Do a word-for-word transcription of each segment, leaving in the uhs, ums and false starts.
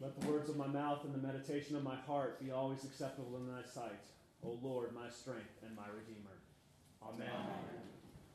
Let the words of my mouth and the meditation of my heart be always acceptable in thy sight, O Lord, my strength and my Redeemer. Amen. Amen.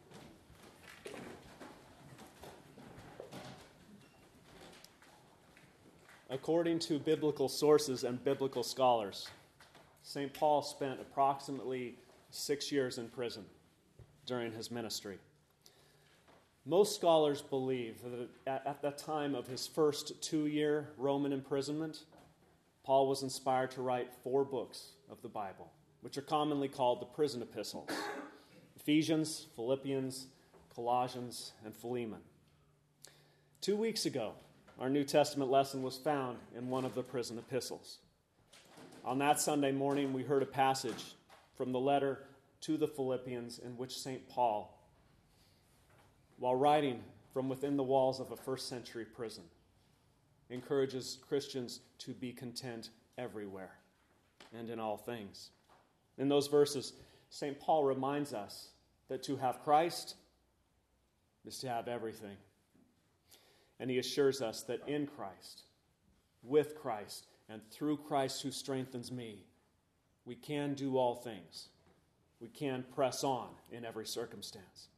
According to biblical sources and biblical scholars, Saint Paul spent approximately six years in prison during his ministry. Most scholars believe that at the time of his first two-year Roman imprisonment, Paul was inspired to write four books of the Bible, which are commonly called the prison epistles: Ephesians, Philippians, Colossians, and Philemon. Two weeks ago, our New Testament lesson was found in one of the prison epistles. On that Sunday morning, we heard a passage from the letter to the Philippians in which Saint Paul, while writing from within the walls of a first century prison, encourages Christians to be content everywhere and in all things. In those verses, Saint Paul reminds us that to have Christ is to have everything. And he assures us that in Christ, with Christ, and through Christ who strengthens me, we can do all things. We can press on in every circumstance.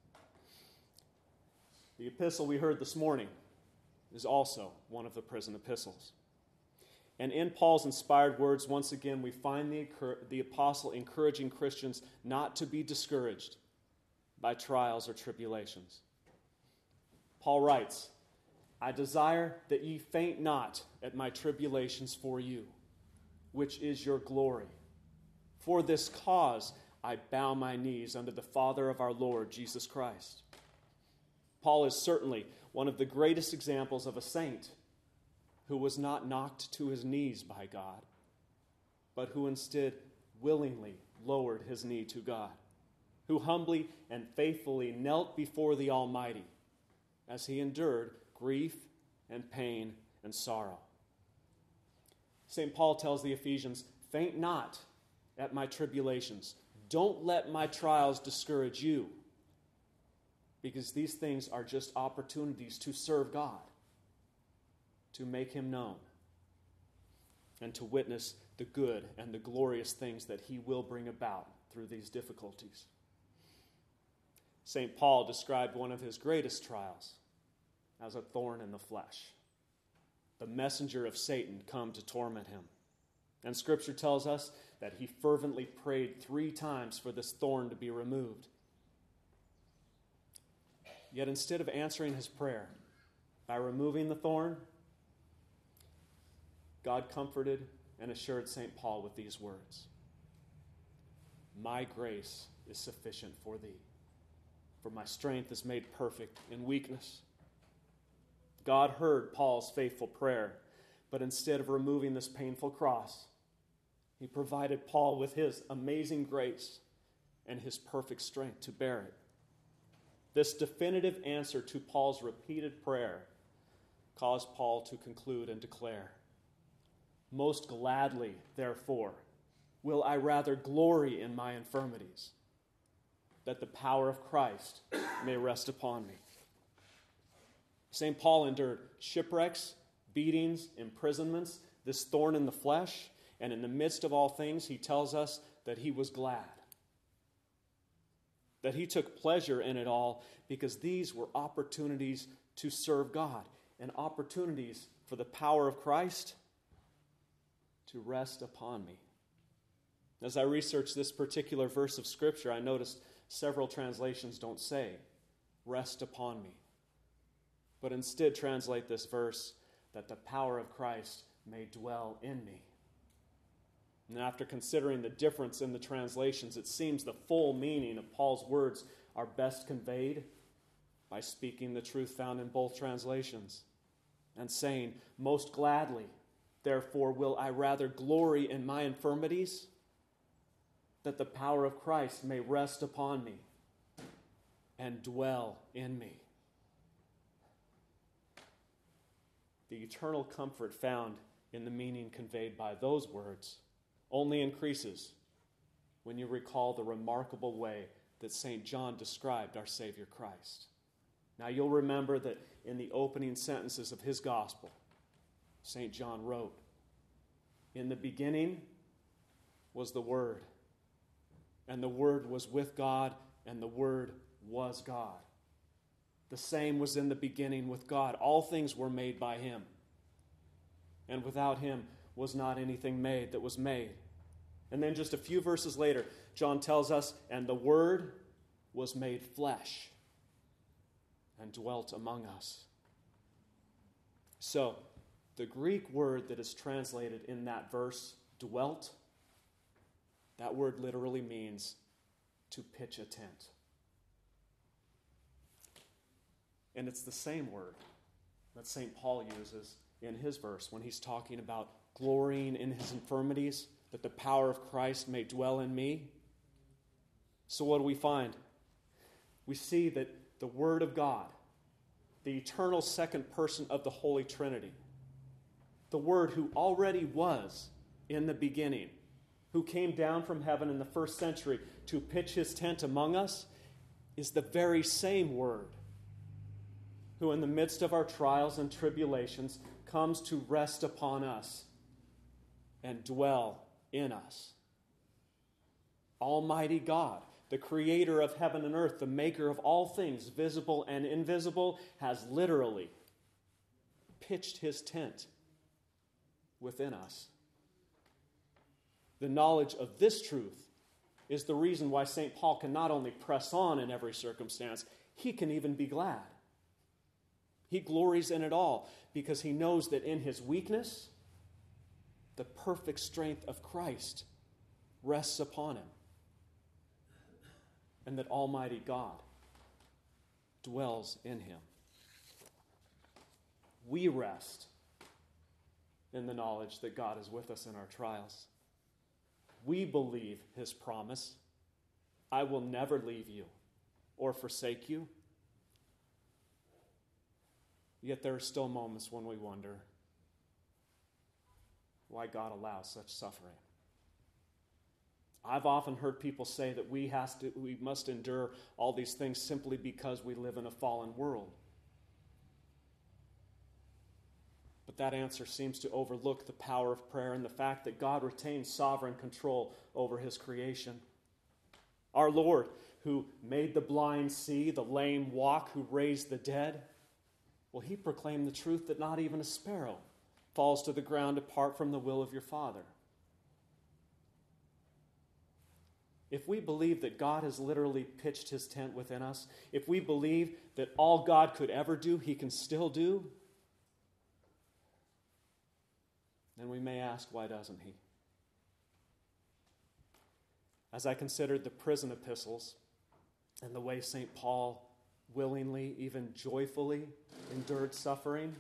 The epistle we heard this morning is also one of the prison epistles. And in Paul's inspired words, once again, we find the, the apostle encouraging Christians not to be discouraged by trials or tribulations. Paul writes, "I desire that ye faint not at my tribulations for you, which is your glory. For this cause I bow my knees unto the Father of our Lord Jesus Christ." Paul is certainly one of the greatest examples of a saint who was not knocked to his knees by God, but who instead willingly lowered his knee to God, who humbly and faithfully knelt before the Almighty as he endured grief and pain and sorrow. Saint Paul tells the Ephesians, "Faint not at my tribulations. Don't let my trials discourage you, because these things are just opportunities to serve God, to make Him known, and to witness the good and the glorious things that He will bring about through these difficulties." Saint Paul described one of his greatest trials as a thorn in the flesh, the messenger of Satan come to torment him. And Scripture tells us that he fervently prayed three times for this thorn to be removed. Yet instead of answering his prayer by removing the thorn, God comforted and assured Saint Paul with these words: "My grace is sufficient for thee, for my strength is made perfect in weakness." God heard Paul's faithful prayer, but instead of removing this painful cross, He provided Paul with His amazing grace and His perfect strength to bear it. This definitive answer to Paul's repeated prayer caused Paul to conclude and declare, "Most gladly, therefore, will I rather glory in my infirmities, that the power of Christ may rest upon me." Saint Paul endured shipwrecks, beatings, imprisonments, this thorn in the flesh, and in the midst of all things, he tells us that he was glad, that he took pleasure in it all, because these were opportunities to serve God and opportunities for the power of Christ to rest upon me. As I researched this particular verse of Scripture, I noticed several translations don't say, "rest upon me," but instead translate this verse, "that the power of Christ may dwell in me." And after considering the difference in the translations, it seems the full meaning of Paul's words are best conveyed by speaking the truth found in both translations and saying, "Most gladly, therefore, will I rather glory in my infirmities, that the power of Christ may rest upon me and dwell in me." The eternal comfort found in the meaning conveyed by those words only increases when you recall the remarkable way that Saint John described our Savior Christ. Now you'll remember that in the opening sentences of his gospel, Saint John wrote, "In the beginning was the Word, and the Word was with God, and the Word was God. The same was in the beginning with God. All things were made by him, and without him was not anything made that was made." And then just a few verses later, John tells us, "And the Word was made flesh and dwelt among us." So, the Greek word that is translated in that verse, dwelt, that word literally means to pitch a tent. And it's the same word that Saint Paul uses in his verse when he's talking about glorying in his infirmities, that the power of Christ may dwell in me. So what do we find? We see that the Word of God, the eternal second person of the Holy Trinity, the Word who already was in the beginning, who came down from heaven in the first century to pitch his tent among us, is the very same Word who in the midst of our trials and tribulations comes to rest upon us and dwell in us. Almighty God, the creator of heaven and earth, the maker of all things, visible and invisible, has literally pitched his tent within us. The knowledge of this truth is the reason why Saint Paul can not only press on in every circumstance, he can even be glad. He glories in it all because he knows that in his weakness, the perfect strength of Christ rests upon him, and that Almighty God dwells in him. We rest in the knowledge that God is with us in our trials. We believe his promise, "I will never leave you or forsake you." Yet there are still moments when we wonder why God allows such suffering. I've often heard people say that we, has to, we must endure all these things simply because we live in a fallen world. But that answer seems to overlook the power of prayer and the fact that God retains sovereign control over his creation. Our Lord, who made the blind see, the lame walk, who raised the dead, well, he proclaimed the truth that not even a sparrow falls to the ground apart from the will of your Father. If we believe that God has literally pitched his tent within us, if we believe that all God could ever do, he can still do, then we may ask, why doesn't he? As I considered the prison epistles and the way Saint Paul willingly, even joyfully, endured suffering,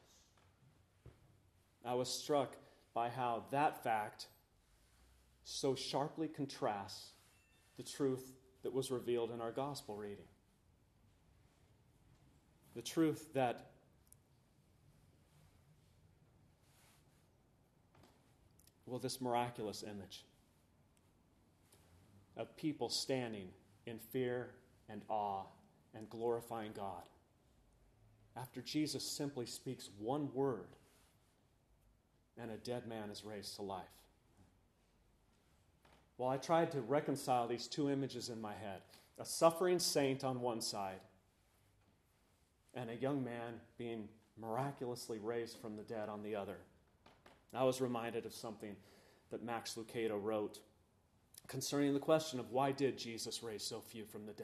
I was struck by how that fact so sharply contrasts the truth that was revealed in our gospel reading. The truth that well, this miraculous image of people standing in fear and awe and glorifying God after Jesus simply speaks one word and a dead man is raised to life. Well, I tried to reconcile these two images in my head, a suffering saint on one side and a young man being miraculously raised from the dead on the other. I was reminded of something that Max Lucado wrote concerning the question of why did Jesus raise so few from the dead?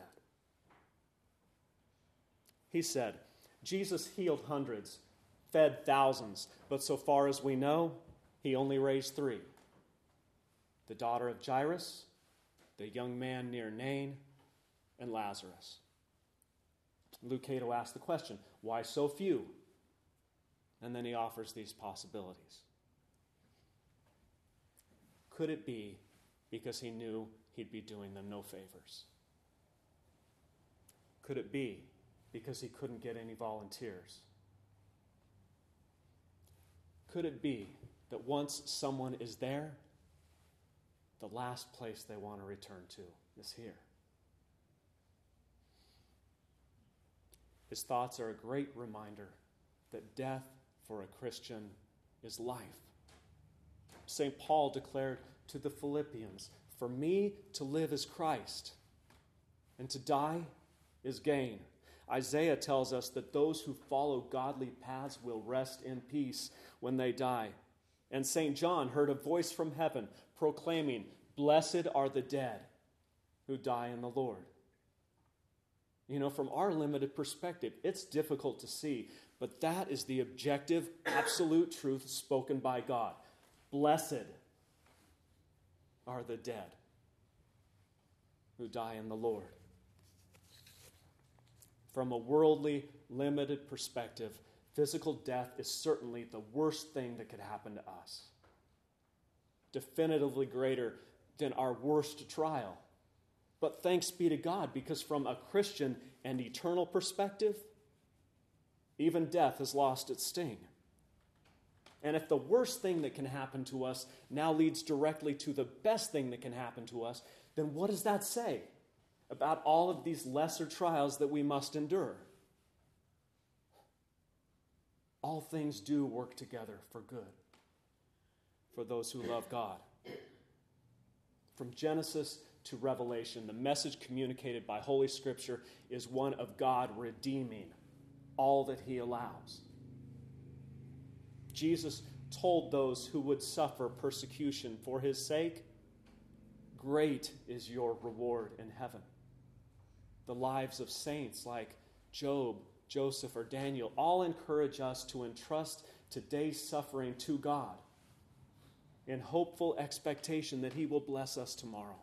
He said, Jesus healed hundreds, fed thousands, but so far as we know, he only raised three. The daughter of Jairus, the young man near Nain, and Lazarus. Lucado asked the question, why so few? And then he offers these possibilities. Could it be because he knew he'd be doing them no favors? Could it be because he couldn't get any volunteers? Could it be that once someone is there, the last place they want to return to is here? His thoughts are a great reminder that death for a Christian is life. Saint Paul declared to the Philippians, "For me to live is Christ, and to die is gain." Isaiah tells us that those who follow godly paths will rest in peace when they die. And Saint John heard a voice from heaven proclaiming, "Blessed are the dead who die in the Lord." You know, from our limited perspective, it's difficult to see, but that is the objective, absolute truth spoken by God. Blessed are the dead who die in the Lord. From a worldly, limited perspective, physical death is certainly the worst thing that could happen to us. Definitively greater than our worst trial. But thanks be to God, because from a Christian and eternal perspective, even death has lost its sting. And if the worst thing that can happen to us now leads directly to the best thing that can happen to us, then what does that say about all of these lesser trials that we must endure? All things do work together for good for those who love God. From Genesis to Revelation, the message communicated by Holy Scripture is one of God redeeming all that He allows. Jesus told those who would suffer persecution for His sake, "Great is your reward in heaven." The lives of saints like Job, Joseph, or Daniel all encourage us to entrust today's suffering to God in hopeful expectation that He will bless us tomorrow.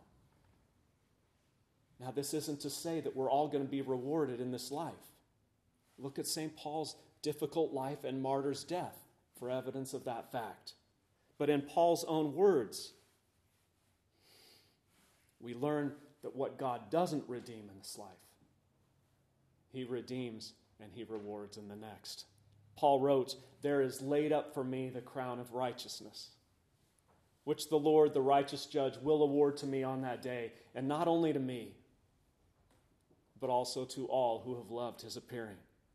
Now, this isn't to say that we're all going to be rewarded in this life. Look at Saint Paul's difficult life and martyr's death for evidence of that fact. But in Paul's own words, we learn that what God doesn't redeem in this life, He redeems and He rewards in the next. Paul wrote, "There is laid up for me the crown of righteousness, which the Lord, the righteous judge, will award to me on that day, and not only to me, but also to all who have loved His appearing."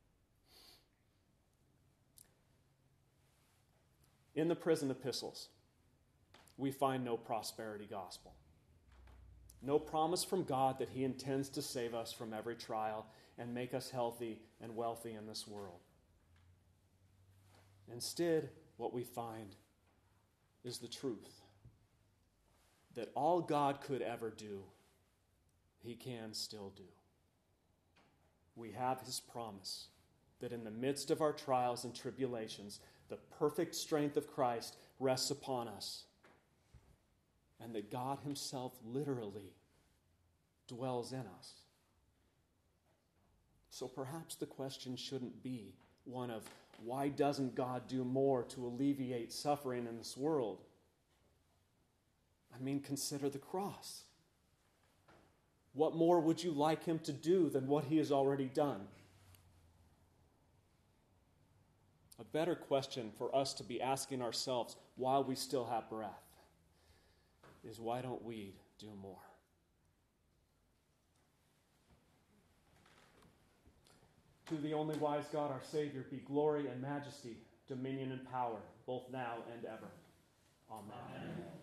In the prison epistles, we find no prosperity gospel. No promise from God that He intends to save us from every trial and make us healthy and wealthy in this world. Instead, what we find is the truth that all God could ever do, He can still do. We have His promise that in the midst of our trials and tribulations, the perfect strength of Christ rests upon us, and that God Himself literally dwells in us. So perhaps the question shouldn't be one of, why doesn't God do more to alleviate suffering in this world? I mean, consider the cross. What more would you like Him to do than what He has already done? A better question for us to be asking ourselves while we still have breath is, why don't we do more? To the only wise God, our Savior, be glory and majesty, dominion and power, both now and ever. Amen. Amen.